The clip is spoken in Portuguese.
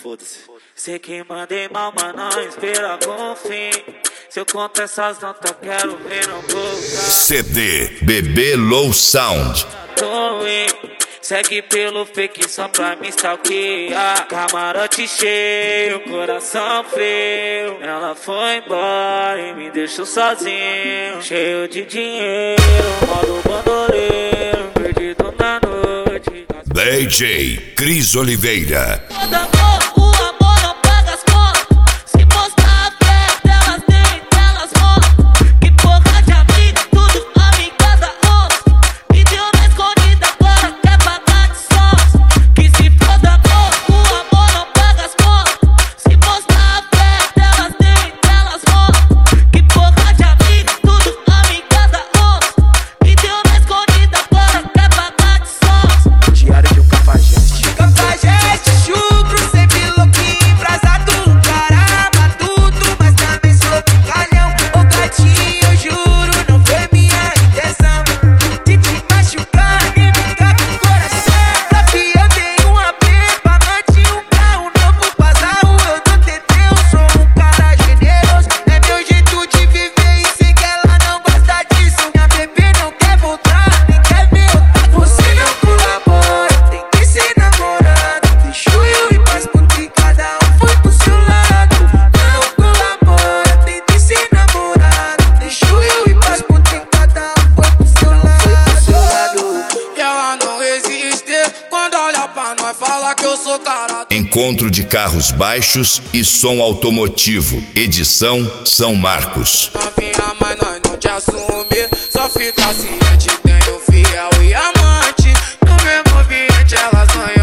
foda-se. Sei que mandei mal, mas não espera com fim. Se eu conto essas notas, quero ver no gol. CD Bebê Low Sound. Segue pelo fake só pra me stalkear. Camarote cheio, coração frio. Ela foi embora e me deixou sozinho. Cheio de dinheiro, modo bandoleiro. Perdido na noite. DJ Cris Oliveira. Encontro de carros baixos e som automotivo. Edição São Marcos. Novinha, mas nós não te assume. Só fica ciente, tem um fiel e amante. No mesmo ambiente elas sonham.